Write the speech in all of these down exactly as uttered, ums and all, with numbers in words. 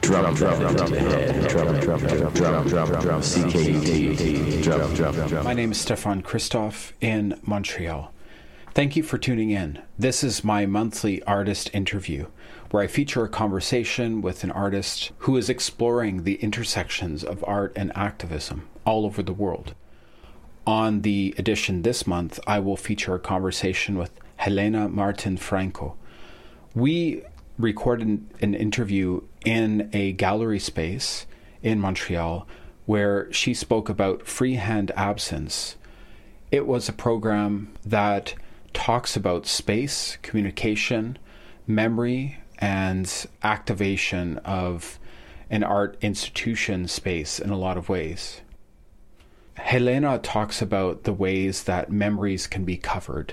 Drum, drum, drum, drum, drum, drum, drum, drum, drum, C K U T, drum, drum, drum. My name is Stefan Christoph in Montreal. Thank you for tuning in. This is my monthly artist interview, where I feature a conversation with an artist who is exploring the intersections of art and activism all over the world. On the edition this month, I will feature a conversation with Helena Martin Franco. We recorded an interview in a gallery space in Montreal where she spoke about Freehand Absence. It was a program that talks about space, communication, memory, and activation of an art institution space in a lot of ways. Helena talks about the ways that memories can be covered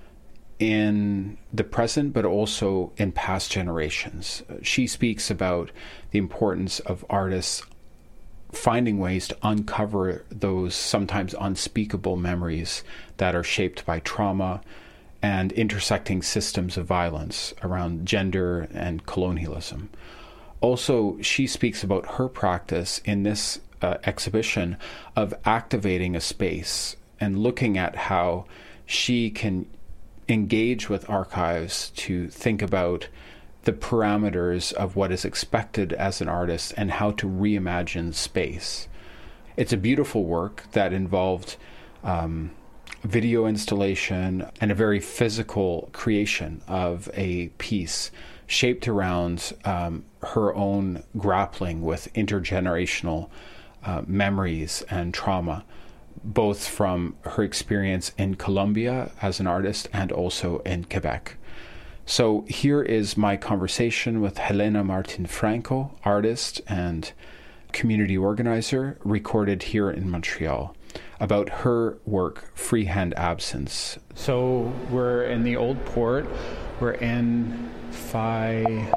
in the present, but also in past generations. She speaks about the importance of artists finding ways to uncover those sometimes unspeakable memories that are shaped by trauma and intersecting systems of violence around gender and colonialism. Also, she speaks about her practice in this uh, exhibition of activating a space and looking at how she can engage with archives to think about the parameters of what is expected as an artist and how to reimagine space. It's a beautiful work that involved um, video installation and a very physical creation of a piece shaped around um, her own grappling with intergenerational uh, memories and trauma, both from her experience in Colombia as an artist and also in Quebec. So here is my conversation with Helena Martin Franco, artist and community organizer, recorded here in Montreal, about her work, Freehand Absence. So we're in the Old Port. We're in Phi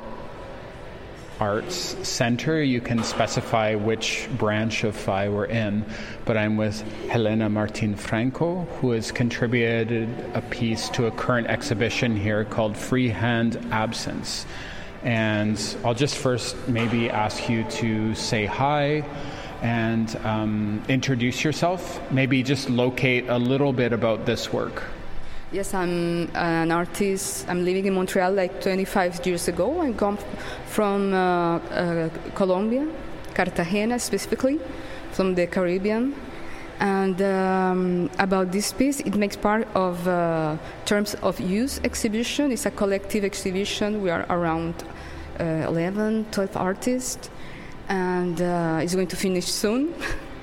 Arts Center. You can specify which branch of Phi we're in, but I'm with Helena Martin Franco, who has contributed a piece to a current exhibition here called Freehand Absence. And I'll just first maybe ask you to say hi and um, introduce yourself. Maybe just locate a little bit about this work. Yes, I'm an artist. I'm living in Montreal like twenty-five years ago. I come from uh, uh, Colombia, Cartagena specifically, from the Caribbean. And um, about this piece, it makes part of uh, Terms of Use exhibition. It's a collective exhibition. We are around uh, eleven, twelve artists. And uh, it's going to finish soon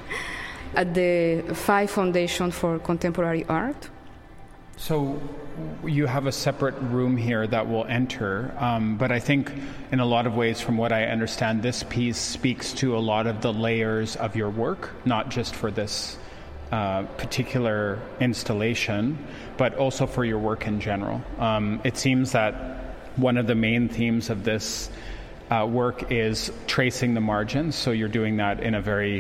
at the Phi Foundation for Contemporary Art. So you have a separate room here that we'll enter, um, but I think in a lot of ways, from what I understand, this piece speaks to a lot of the layers of your work, not just for this uh, particular installation, but also for your work in general. Um, it seems that one of the main themes of this uh, work is tracing the margins, so you're doing that in a very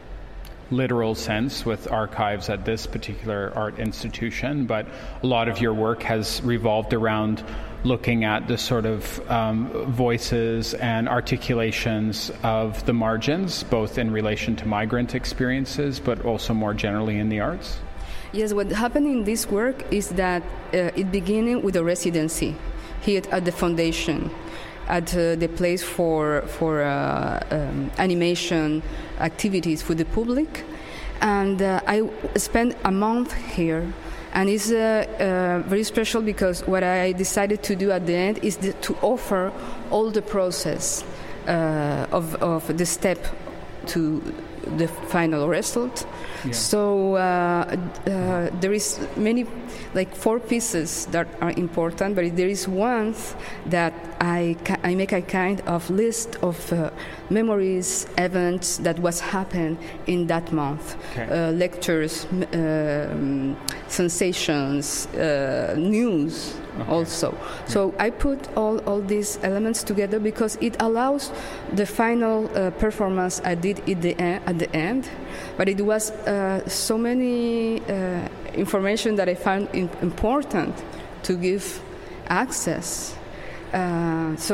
literal sense with archives at this particular art institution, but a lot of your work has revolved around looking at the sort of um, voices and articulations of the margins, both in relation to migrant experiences, but also more generally in the arts. Yes, what happened in this work is that uh, it began with a residency here at the foundation, at uh, the place for for uh, um, animation activities for the public, and uh, I spent a month here, and it's uh, uh, very special because what I decided to do at the end is the, to offer all the process uh, of of the step to the final result. Yeah. So uh, uh, there is many, like four pieces that are important, but there is one that I ca- I make a kind of list of uh, memories, events that was happened in that month, okay. uh, lectures, uh, sensations, uh, news. Okay. Also, so I put all, all these elements together because it allows the final uh, performance I did at the end, at the end. But it was uh, so many uh, information that I found in, important to give access. Uh, so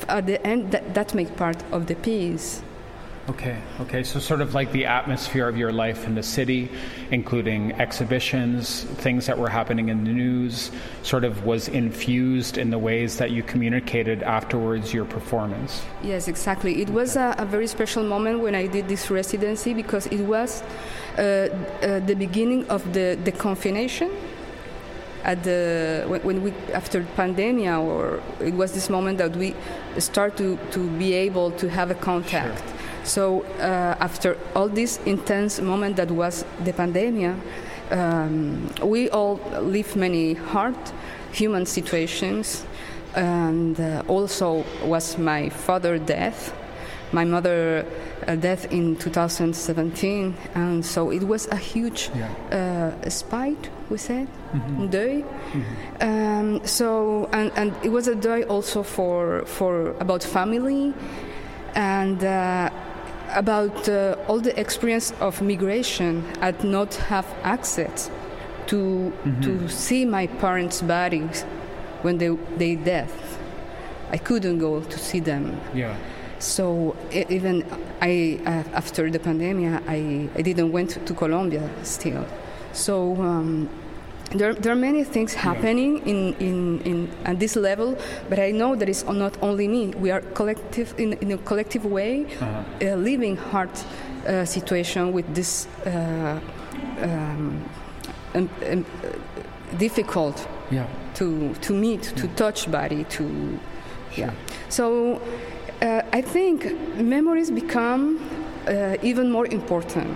at the end, that, that makes part of the piece. Okay, okay. So sort of like the atmosphere of your life in the city, including exhibitions, things that were happening in the news, sort of was infused in the ways that you communicated afterwards your performance. Yes, exactly. It was a, a very special moment when I did this residency because it was uh, uh, the beginning of the, the confination. At the when, when we after pandemic, or it was this moment that we start to, to be able to have a contact. Sure. So uh, after all this intense moment that was the pandemic, um, we all live many hard human situations, and uh, also was my father's death, my mother uh, death in two thousand seventeen, and so it was a huge yeah. uh, spite, we said, mm-hmm. deuil. Mm-hmm. Um, so and, and it was a deuil also for for about family, and. Uh, about uh, all the experience of migration, I'd not have access to mm-hmm. to see my parents' bodies when they they death. I couldn't go to see them. Yeah. So it, even I uh, after the pandemic, I, I didn't went to Colombia still. So um, there there are many things happening yeah. in, in, in at this level, but I know that it's not only me. We are collective in, in a collective way, uh-huh. uh, living hard uh, situation with this uh, um, um, um, difficult yeah. to to meet, yeah. to touch body, to sure. yeah. So uh, I think memories become uh, even more important.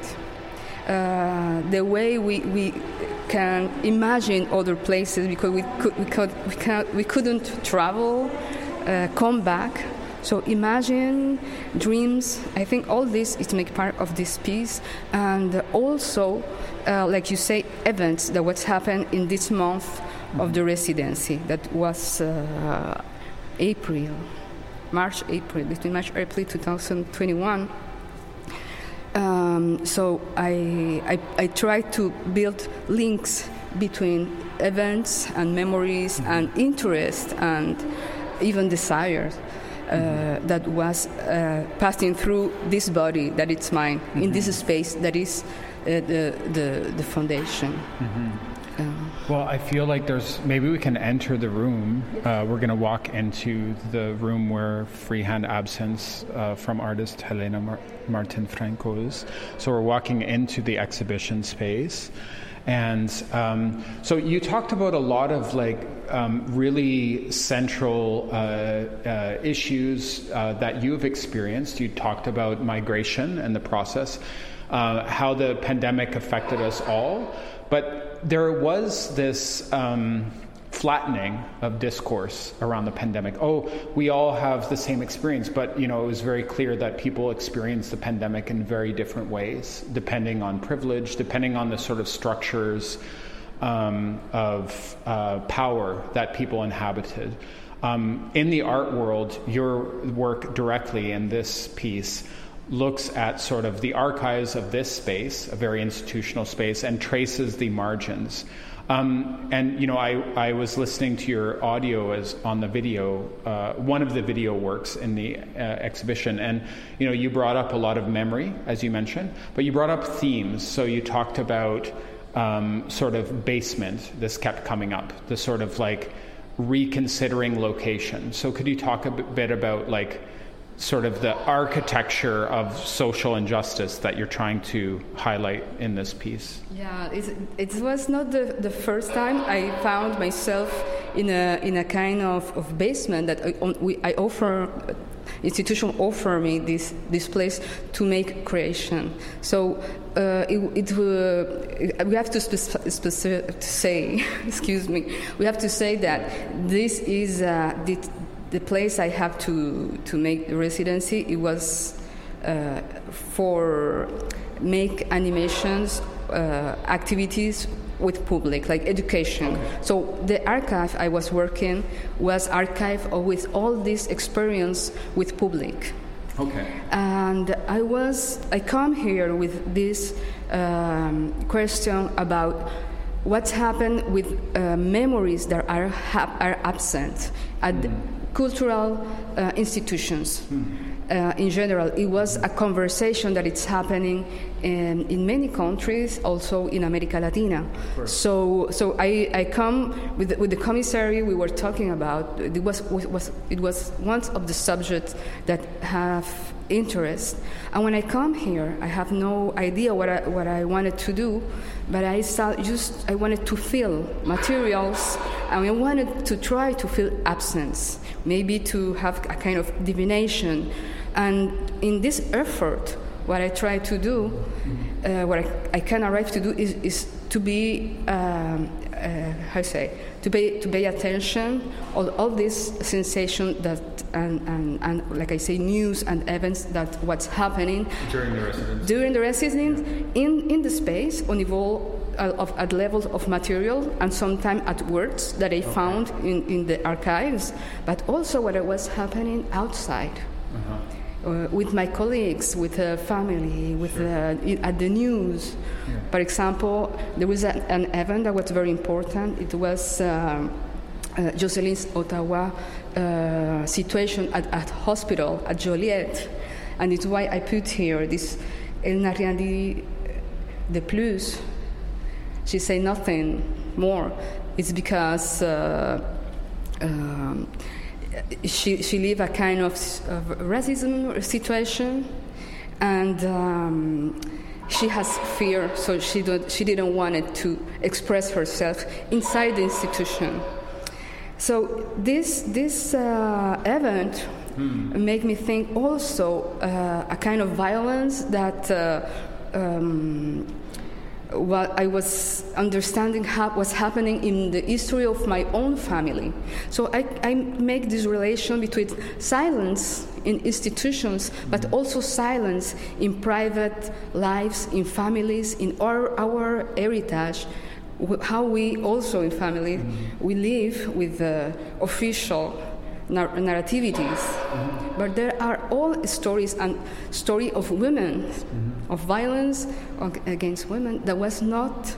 Uh, the way we we can imagine other places because we could we could we can we couldn't travel, uh, come back. So imagine dreams. I think all this is make part of this piece, and also, uh, like you say, events that what's happened in this month mm-hmm. of the residency. That was uh, April, March, April between March, April twenty twenty-one. Um, so I, I I try to build links between events and memories mm-hmm. and interest and even desires uh, mm-hmm. that was uh, passing through this body that it's mine mm-hmm. in this space that is uh, the, the the foundation. Mm-hmm. Um, well, I feel like there's maybe we can enter the room. Uh, we're going to walk into the room where Freehand Absence uh, from artist Helena Mar- Martin Franco is. So we're walking into the exhibition space. And um, so you talked about a lot of like um, really central uh, uh, issues uh, that you've experienced. You talked about migration and the process, uh, how the pandemic affected us all. But there was this um, flattening of discourse around the pandemic. Oh, we all have the same experience, but you know, it was very clear that people experience the pandemic in very different ways, depending on privilege, depending on the sort of structures um, of uh, power that people inhabited. Um, in the art world, your work directly in this piece looks at sort of the archives of this space, a very institutional space, and traces the margins. Um, and, you know, I, I was listening to your audio as on the video, uh, one of the video works in the uh, exhibition. And, you know, you brought up a lot of memory, as you mentioned, but you brought up themes. So you talked about um, sort of basement. This kept coming up, the sort of like reconsidering location. So could you talk a bit about like sort of the architecture of social injustice that you're trying to highlight in this piece? Yeah, it, it was not the, the first time I found myself in a in a kind of, of basement that I, we, I offer, institution offer me this this place to make creation. So uh, it, it uh, we have to, speci- speci- to say, excuse me, we have to say that this is uh, the The place I have to, to make the residency, it was uh, for make animations, uh, activities with public, like education. Okay. So the archive I was working was archive with all this experience with public. Okay. And I was, I come here with this um, question about what's happened with uh, memories that are ha- are absent at mm. cultural uh, institutions. Mm. Uh, in general, it was a conversation that it's happening in, in many countries, also in America Latina. So, so I, I come with the, with the commissary we were talking about. It was, was it was one of the subjects that have interest. And when I come here, I have no idea what I, what I wanted to do, but I saw just I wanted to feel materials, and I wanted to try to feel absence, maybe to have a kind of divination. And in this effort, what I try to do, uh, what I, I can arrive to do is, is to be, um, uh, how I say, to pay to pay attention all all this sensation that and, and and like I say, news and events that what's happening during the residence during the residence in in the space on niveau of at levels of material and sometimes at words that I okay. found in in the archives, but also what was happening outside. Uh-huh. Uh, with my colleagues, with the family, with sure. the, at the news. Yeah. For example, there was a, an event that was very important. It was um, uh, Jocelyn's Ottawa uh, situation at, at hospital at Joliette, and it's why I put here this Elle n'a rien dit de plus. She said nothing more. It's because. Uh, um, She she lived a kind of, of racism situation, and um, she has fear, so she don't, she didn't want it to express herself inside the institution. So this this uh, event hmm. made me think also uh, a kind of violence that. Uh, um, Well, I was understanding how, what's happening in the history of my own family. So I, I make this relation between silence in institutions, but also silence in private lives, in families, in our, our heritage, how we also in family, mm-hmm. we live with the official nar- narrativities. Mm-hmm. But there are all stories and story of women, mm-hmm. of violence against women that was not,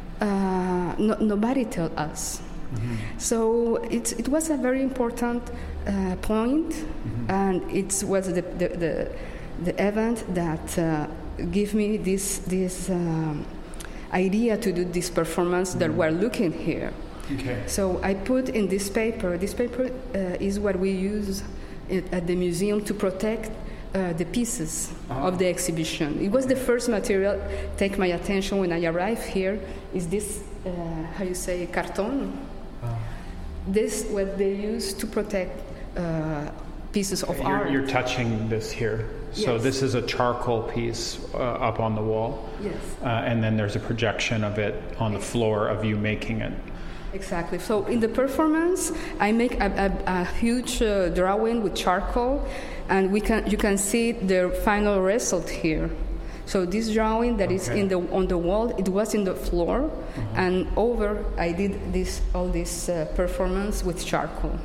uh, no, nobody told us. Mm-hmm. So it, it was a very important uh, point, mm-hmm. and it was the, the, the, the event that uh, gave me this, this um, idea to do this performance mm-hmm. that we're looking here. Okay. So I put in this paper, this paper uh, is what we use at the museum to protect Uh, the pieces oh. of the exhibition. It was the first material take my attention when I arrived here. Is this uh, how you say carton? Oh. This what they use to protect uh, pieces of you're, art. You're touching this here. So yes. This is a charcoal piece uh, up on the wall. Yes. Uh, and then there's a projection of it on the floor of you making it. Exactly. So in the performance, I make a, a, a huge uh, drawing with charcoal, and we can you can see the final result here. So this drawing that okay. is in the on the wall, it was in the floor, uh-huh. and over I did this all this uh, performance with charcoal.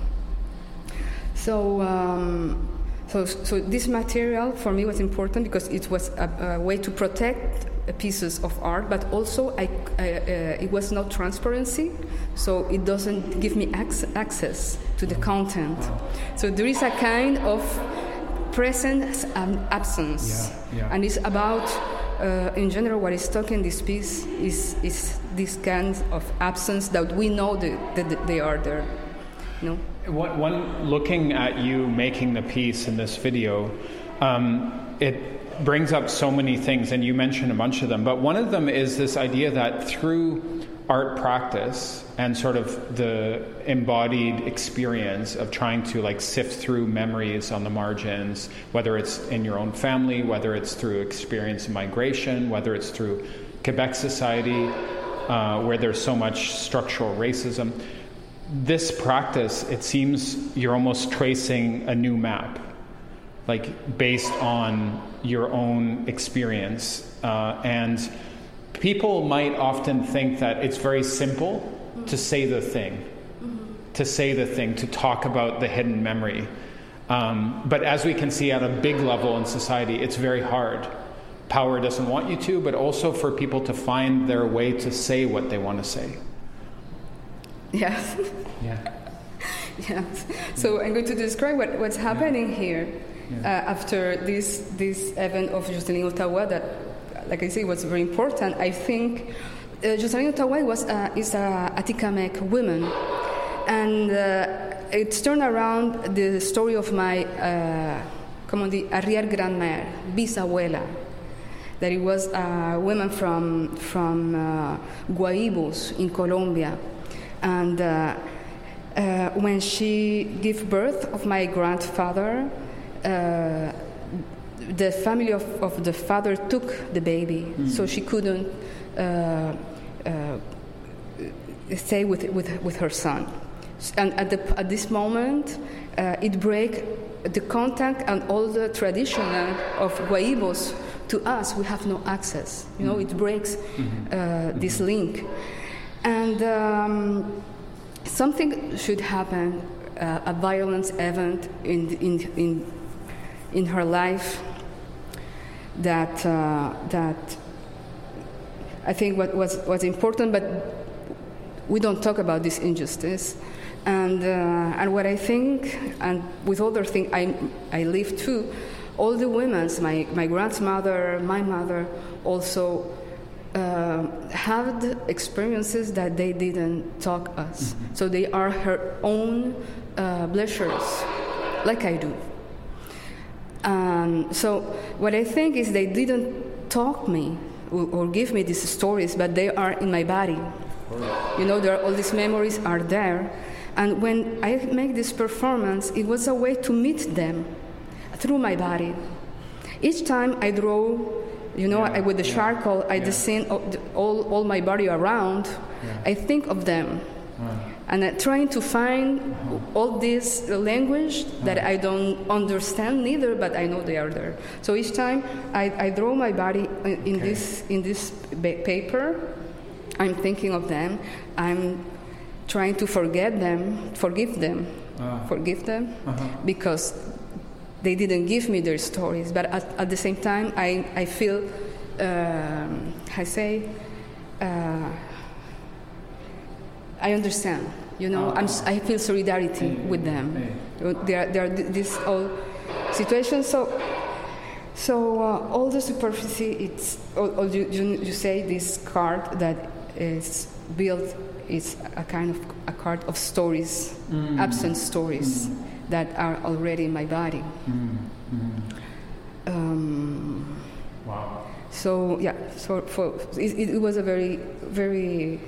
So. Um, So, so this material for me was important because it was a, a way to protect pieces of art, but also I, I, uh, it was not transparency, so it doesn't give me ac- access to the content. So there is a kind of presence and absence, yeah, yeah. and it's about, uh, in general, what is talking this piece is is this kind of absence that we know that, that they are there, you know? One, looking at you making the piece in this video, um, it brings up so many things, and you mentioned a bunch of them, but one of them is this idea that through art practice and sort of the embodied experience of trying to like sift through memories on the margins, whether it's in your own family, whether it's through experience of migration, whether it's through Quebec society, uh, where there's so much structural racism, this practice, it seems you're almost tracing a new map, like based on your own experience. Uh, and people might often think that it's very simple to say the thing, mm-hmm. to say the thing, to talk about the hidden memory. Um, but as we can see at a big level in society, it's very hard power doesn't want you to, but also for people to find their way to say what they want to say. Yes. Yeah. Yes. So I'm going to describe what, what's happening yeah. here yeah. uh, after this this event of Jocelyn Ottawa that, like I say, was very important. I think uh, Jocelyn Ottawa was uh, is a Atikamekw woman, and uh, it's turned around the story of my, uh, como on dit, arrière-grand-mère, bisabuela, that it was a woman from from uh, Guaibos in Colombia, and. Uh, Uh, when she gave birth of my grandfather, uh, the family of, of the father took the baby, mm. so she couldn't uh, uh, stay with, with with her son. And at, the, at this moment, uh, it break the contact and all the tradition of Guaibos to us. We have no access. You know, it breaks mm-hmm. uh, this link, and. Um, Something should happen, uh, a violence event in in in in her life that uh, that I think what was was important, but we don't talk about this injustice, and uh, and what I think, and with other things I I live too, all the women, my my grandmother, my mother, also. Uh, had experiences that they didn't talk us, mm-hmm. so they are her own uh, blushers, like I do. Um, so what I think is they didn't talk me or, or give me these stories, but they are in my body. You know, there are, all these memories are there, and when I make this performance, it was a way to meet them through my body. Each time I draw. You know, yeah, I, with the yeah, charcoal, I yeah. design all, all my body around. Yeah. I think of them. Wow. And I'm trying to find uh-huh. all this language that uh-huh. I don't understand neither, but I know they are there. So each time I, I draw my body in, in okay. this in this ba- paper, I'm thinking of them. I'm trying to forget them, forgive them, uh-huh. forgive them, uh-huh. because they didn't give me their stories, but at, at the same time, I, I feel, um, I say, uh, I understand. You know, I'm, I feel solidarity with them. There, there are these all situations. So, so uh, all the superficie, it's all, all you, you, you say this card that is built is a kind of a card of stories, mm. absent stories. Mm. That are already in my body. Mm-hmm. Um, wow. So yeah, so for it, it was a very, very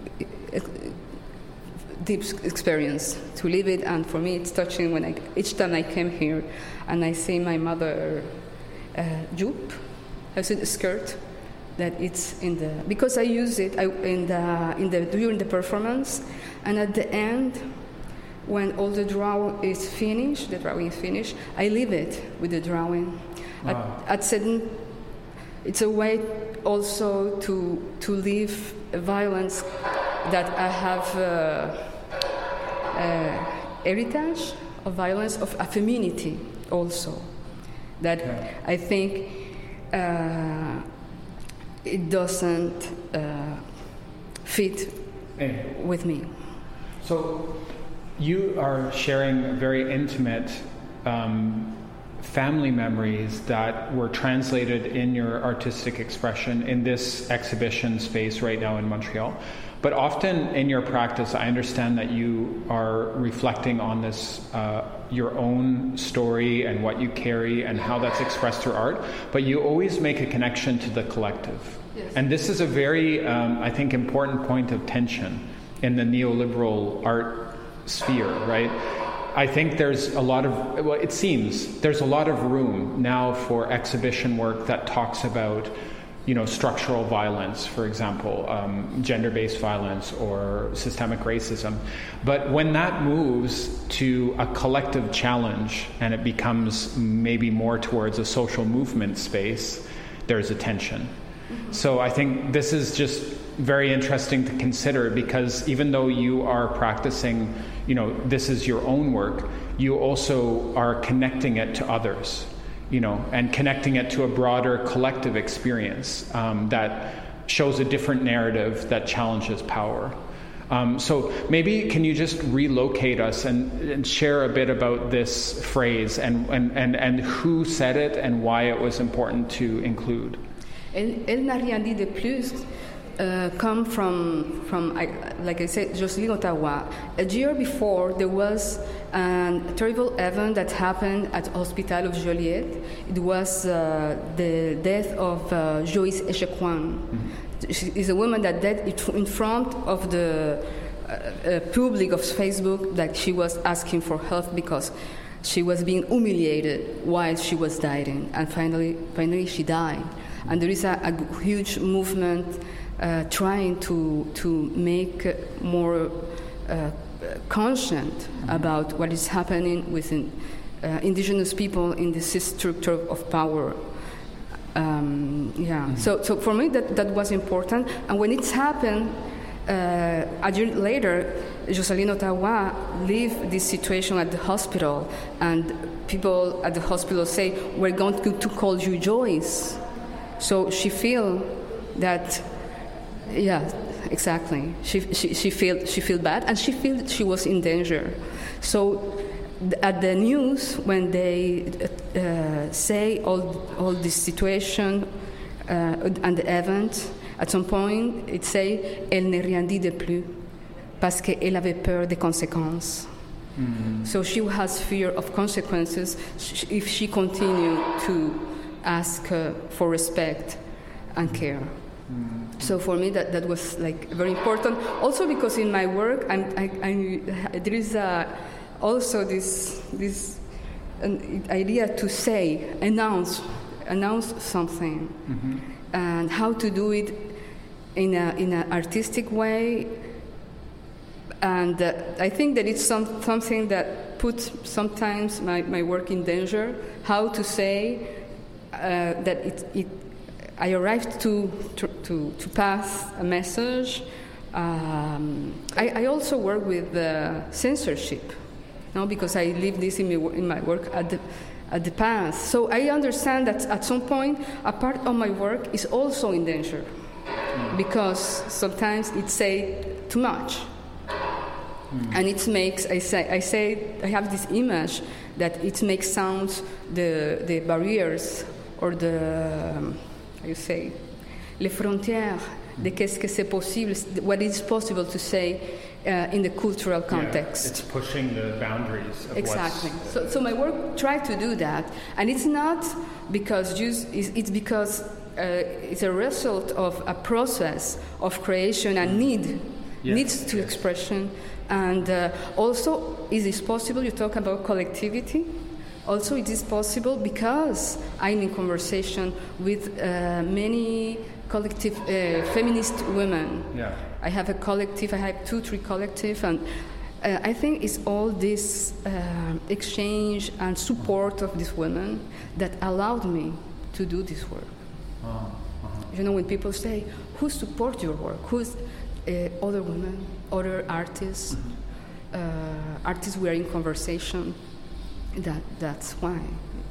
deep experience to live it, and for me, it's touching when I each time I came here, and I see my mother uh, jupe, I see the skirt, that it's in the because I use it I, in the in the during the performance, and at the end. When all the drawing is finished, the drawing is finished, I leave it with the drawing. Wow. At, at certain, it's a way also to to leave violence that I have uh, uh, heritage of violence of a femininity also. That okay. I think uh, it doesn't uh, fit hey. with me. So. You are sharing very intimate um, family memories that were translated in your artistic expression in this exhibition space right now in Montreal. But often in your practice, I understand that you are reflecting on this, uh, your own story and what you carry and how that's expressed through art, but you always make a connection to the collective. Yes. And this is a very, um, I think, important point of tension in the neoliberal art sphere, right? I think there's a lot of, well, it seems there's a lot of room now for exhibition work that talks about, you know, structural violence, for example, um, gender-based violence or systemic racism. But when that moves to a collective challenge and it becomes maybe more towards a social movement space, there's a tension. So I think this is just very interesting to consider, because even though you are practicing, you know, this is your own work, you also are connecting it to others. you know, and connecting it to a broader collective experience um, that shows a different narrative that challenges power. Um, so maybe can you just relocate us and, and share a bit about this phrase and, and, and, and who said it and why it was important to include? Elle, elle n'a rien dit de plus. Uh, come from, from I, like I said, Jocelyne Ottawa. A year before, there was a terrible event that happened at Hospital of Joliet. It was uh, the death of uh, Joyce Echequan. Mm-hmm. She is a woman that died in front of the uh, uh, public of Facebook, that she was asking for help because she was being humiliated while she was dying. And finally, finally she died. And there is a, a huge movement Uh, trying to to make more uh, conscient mm-hmm. about what is happening within uh, indigenous people in this structure of power. Um, yeah. Mm-hmm. So so for me that, that was important. And when it's happened, uh, a year later, Jocelyne Ottawa left this situation at the hospital, and people at the hospital say, "We're going to, to call you Joyce." So she feel that. Yeah, exactly. She she she feel she feel bad, and she feel she was in danger. So th- at the news, when they uh, say all all this situation uh, and the event, at some point it say elle ne rien dit de plus parce qu'elle avait peur des conséquences. Mm-hmm. So she has fear of consequences if she continued to ask uh, for respect and care. Mm-hmm. So for me, that, that was like very important. Also because in my work, I'm, I, I, there is a, also this this an idea to say, announce, announce something, mm-hmm. and how to do it in a in an artistic way. And uh, I think that it's some, something that puts sometimes my, my work in danger. How to say uh, that it. it I arrived to, to, to pass a message. Um, I, I also work with uh, censorship, you know, because I live this in my, in my work at the, at the past. So I understand that at some point, a part of my work is also in danger, mm. because sometimes it say too much. Mm. And it makes, I say, I say, I have this image that it makes sounds the, the barriers or the... Um, you say, les frontières de qu'est-ce que c'est possible, what is possible to say uh, in the cultural context. Yeah, it's pushing the boundaries of exactly. What's... So, so my work tried to do that, and it's not because just, it's because uh, it's a result of a process of creation and need, yes, needs to yes. expression, and uh, also is it possible? You talk about collectivity. Also, it is possible because I'm in conversation with uh, many collective uh, feminist women. Yeah. I have a collective, I have two, three collective, and uh, I think it's all this uh, exchange and support of these women that allowed me to do this work. Uh-huh. Uh-huh. You know, when people say, who supports your work? Who's uh, other women, other artists, mm-hmm. uh, artists we are in conversation. That that's why.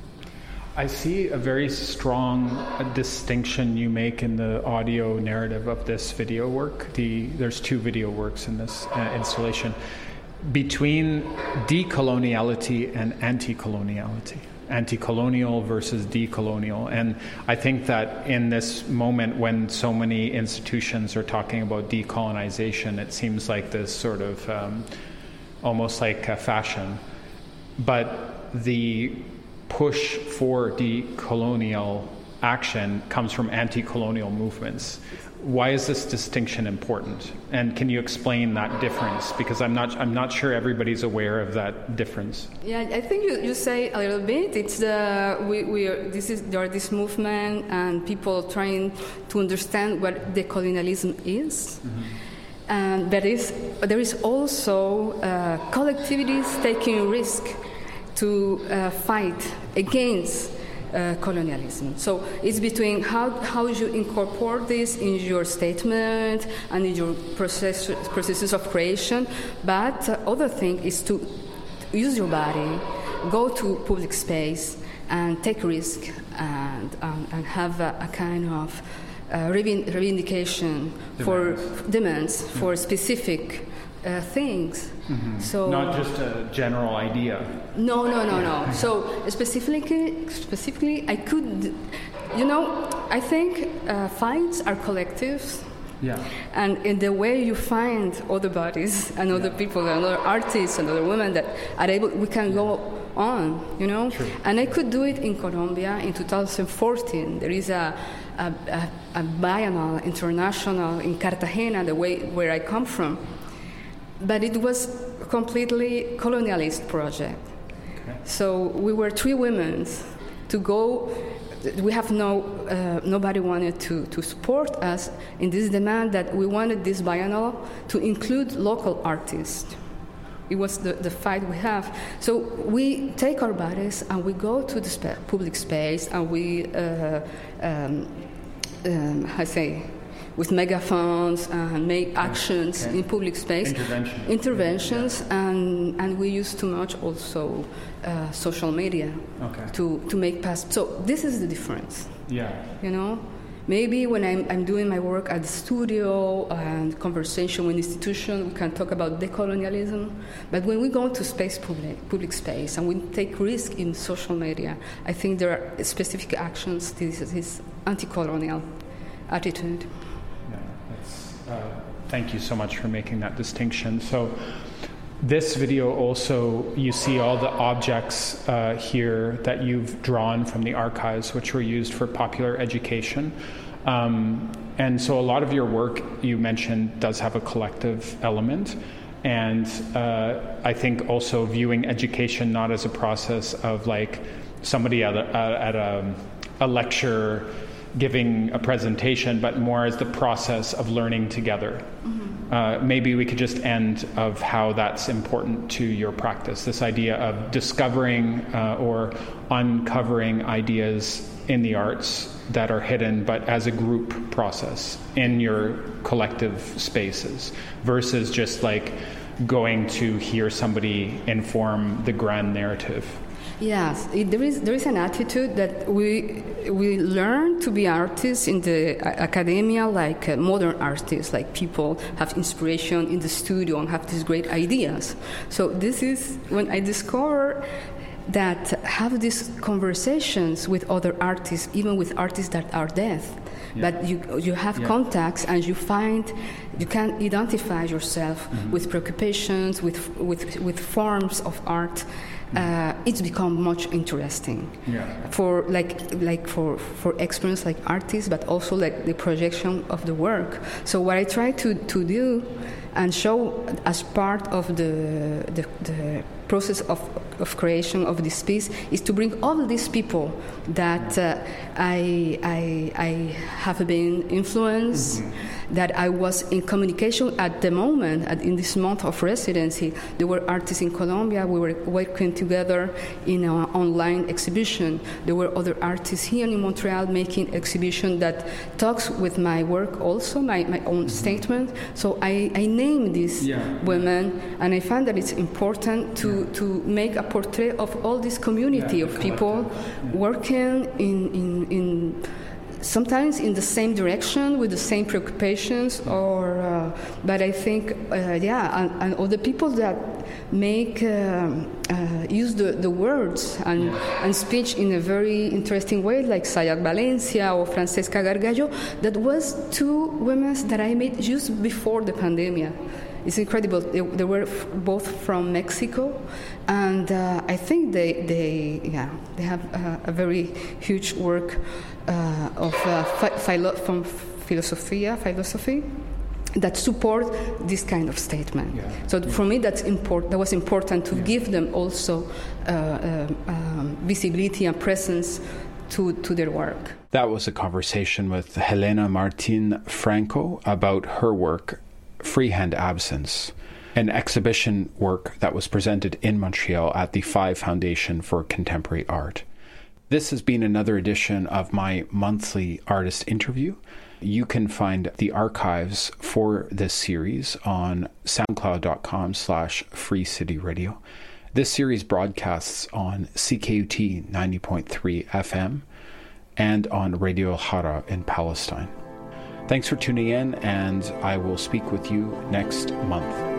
I see a very strong uh, distinction you make in the audio narrative of this video work. The there's two video works in this uh, installation between decoloniality and anti-coloniality. Anti-colonial versus decolonial. And I think that in this moment when so many institutions are talking about decolonization, it seems like this sort of um, almost like a fashion. But the push for decolonial action comes from anti-colonial movements. Why is this distinction important? And can you explain that difference? Because I'm not I'm not sure everybody's aware of that difference. Yeah, I think you, you say a little bit. It's the we, we are, this is there are this movement and people trying to understand what decolonialism is. Mm-hmm. And there is there is also uh, collectivities taking risk to uh, fight against uh, colonialism. So it's between how how you incorporate this in your statement and in your process, processes of creation. But uh, other thing is to use your body, go to public space, and take risk and um, and have a, a kind of uh, reivindication demands. for demands mm-hmm. for specific uh, things. Mm-hmm. So not just a general idea. No, no, no, no. So specifically, specifically, I could, you know, I think uh, fights are collectives. Yeah. And in the way you find other bodies and other yeah. people and other artists and other women that are able, we can go on, you know. True. And I could do it in Colombia in two thousand fourteen. There is a a, a, a biennial international in Cartagena, the way where I come from. But it was a completely colonialist project. Okay. So we were three women to go. We have no, uh, nobody wanted to, to support us in this demand that we wanted this biennial to include local artists. It was the, the fight we have. So we take our bodies and we go to the spa- public space and we, uh, um, um, how I say, with megaphones and make actions okay. in public space. Intervention. Interventions, yeah. and, and we use too much also uh, social media okay. to, to make past. So this is the difference. Yeah. You know? Maybe when I'm, I'm doing my work at the studio and conversation with institutions, we can talk about decolonialism. But when we go to space public, public space and we take risk in social media, I think there are specific actions, this, this anti-colonial attitude. Uh, thank you so much for making that distinction. So this video also, you see all the objects uh, here that you've drawn from the archives, which were used for popular education. Um, and so a lot of your work, you mentioned, does have a collective element. And uh, I think also viewing education not as a process of like somebody at a, at a, a lecture giving a presentation, but more as the process of learning together. Mm-hmm. Uh, maybe we could just end of how that's important to your practice, this idea of discovering uh, or uncovering ideas in the arts that are hidden, but as a group process in your collective spaces, versus just like going to hear somebody inform the grand narrative. Yes, it, there is there is an attitude that we we learn to be artists in the uh, academia, like uh, modern artists, like people have inspiration in the studio and have these great ideas. So this is when I discover that have these conversations with other artists, even with artists that are dead. Yeah. But you you have yeah. contacts and you find you can identify yourself mm-hmm. with preoccupations, with with with forms of art. Uh, it's become much interesting yeah. for like like for for experience like artists, but also like the projection of the work. So what I try to, to do and show as part of the the, the process of, of creation of this piece is to bring all these people that uh, I, I I have been influenced, mm-hmm. that I was in communication at the moment, at, in this month of residency. There were artists in Colombia, we were working together in an online exhibition. There were other artists here in Montreal making exhibition that talks with my work also, my, my own mm-hmm. statement. So I, I named these yeah. women, and I find that it's important to, yeah. to make a portrait of all this community yeah, of people yeah. working in, in, in sometimes in the same direction with the same preoccupations, or uh, but I think uh, yeah, and, and other people that make uh, uh, use the, the words and yeah. and speech in a very interesting way, like Sayat Valencia or Francesca Gargallo. That was two women that I met just before the pandemic. It's incredible. They, they were f- both from Mexico, and uh, I think they they yeah they have uh, a very huge work uh, of uh, phi- philo- from philosophia philosophy that support this kind of statement. Yeah. So yeah. for me, that's important. That was important to yeah. give them also uh, um, um, visibility and presence to to their work. That was a conversation with Helena Martin Franco about her work, Freehand Absence, an exhibition work that was presented in Montreal at the Five Foundation for Contemporary Art. This has been another edition of my monthly artist interview. You can find the archives for this series on soundcloud.com slash Free City Radio. This series broadcasts on C K U T ninety point three F M and on Radio Hara in Palestine. Thanks for tuning in, and I will speak with you next month.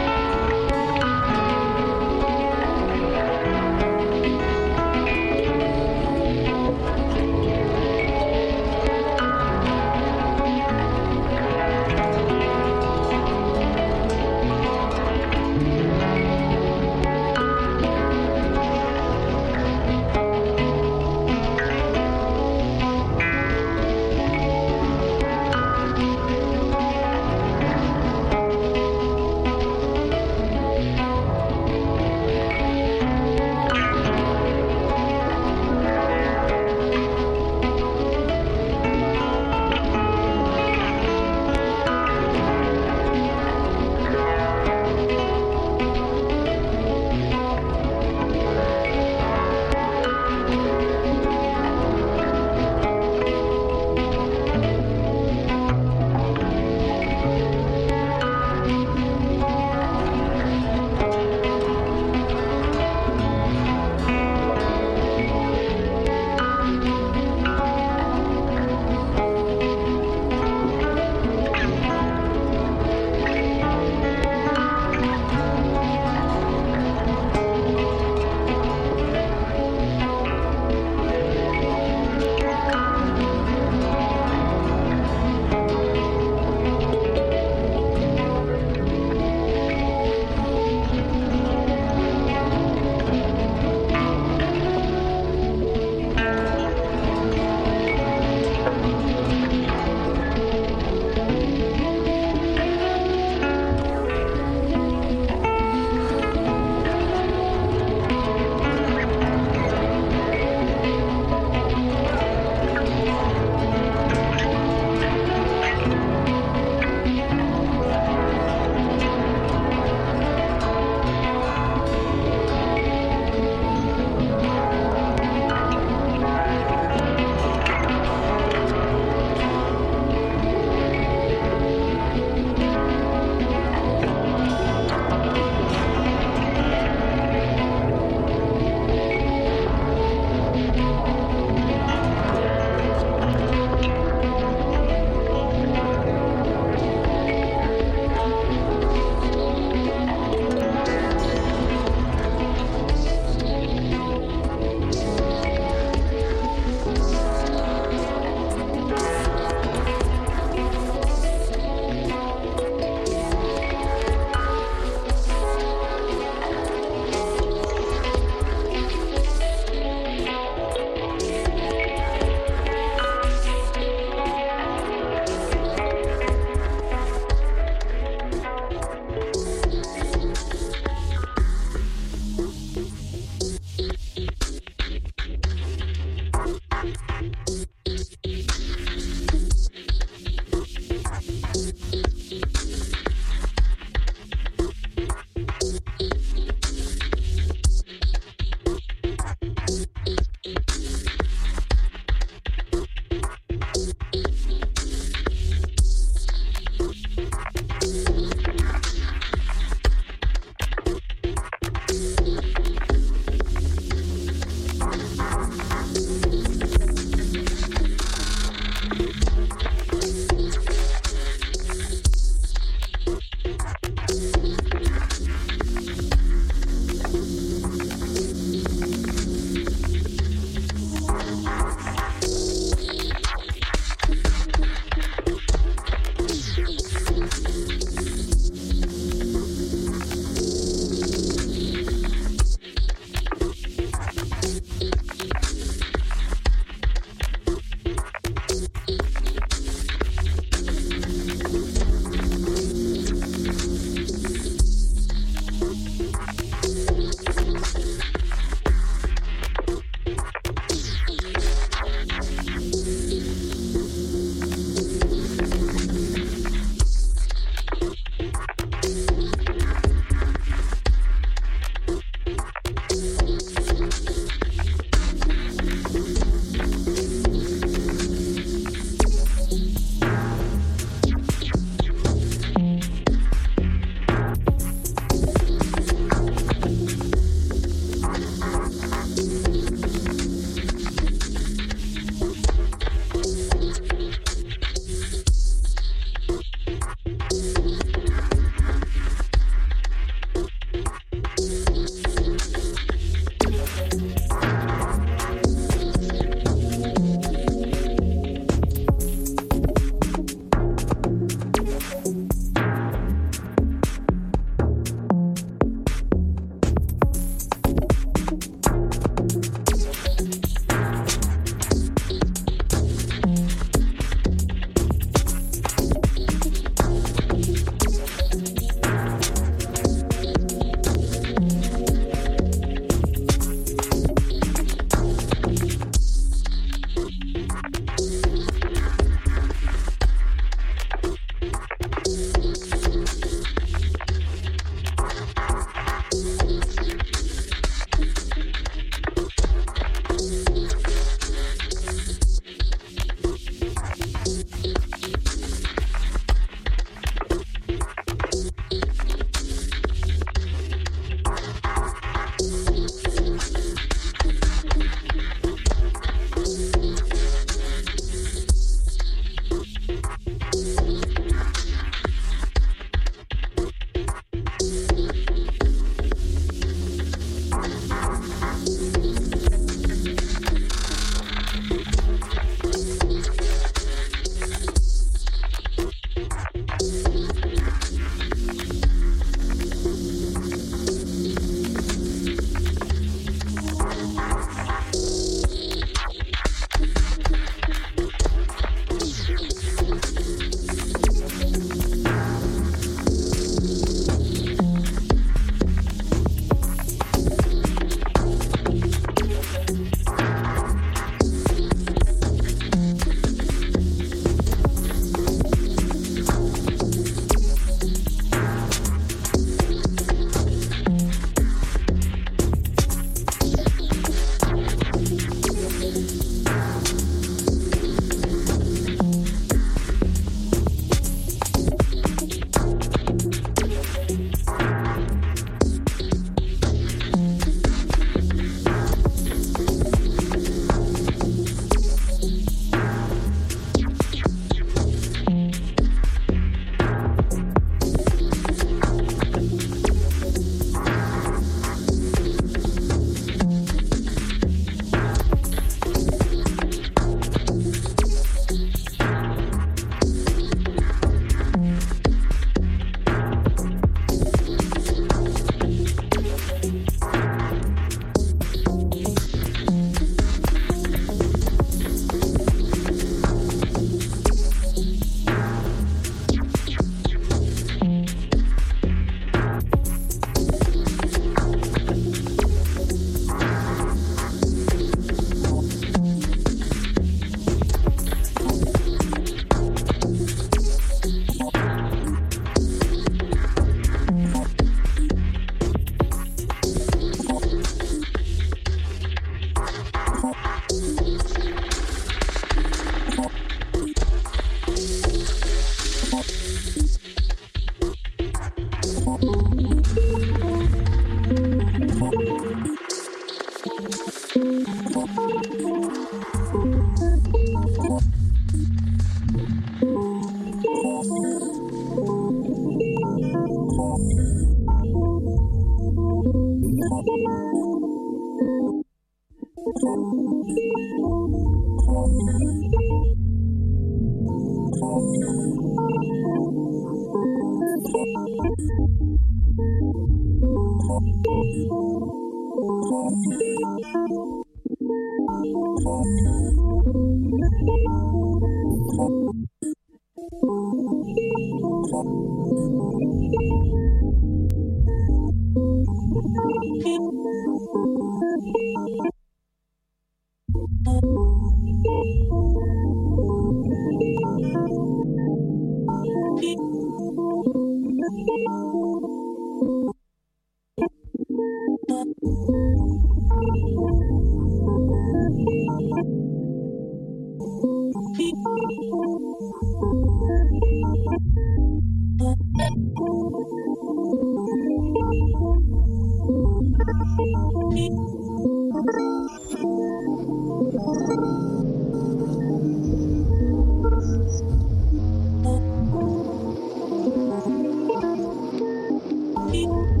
Beep.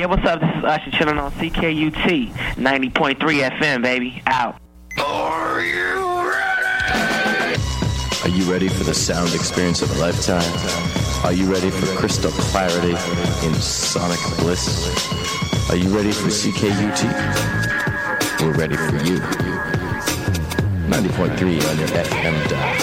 what's up? This is Usher chilling on C K U T ninety point three F M, baby. Out. Are you ready? Are you ready for the sound experience of a lifetime? Are you ready for crystal clarity in sonic bliss? Are you ready for C K U T? We're ready for you. ninety point three on your F M dial.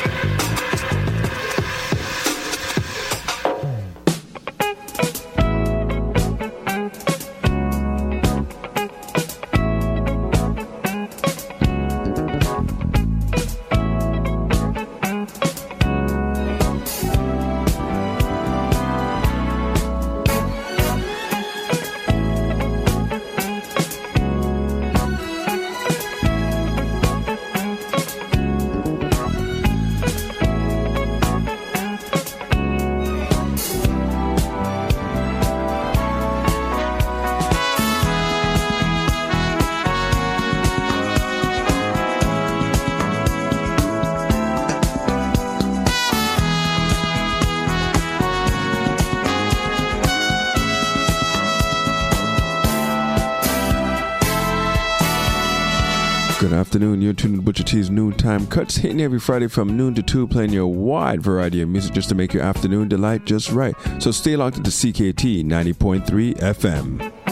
Good afternoon. You're tuned to Butcher T's Noontime Cuts, hitting every Friday from noon to two, playing your wide variety of music just to make your afternoon delight just right. So stay locked to C K T ninety point three F M.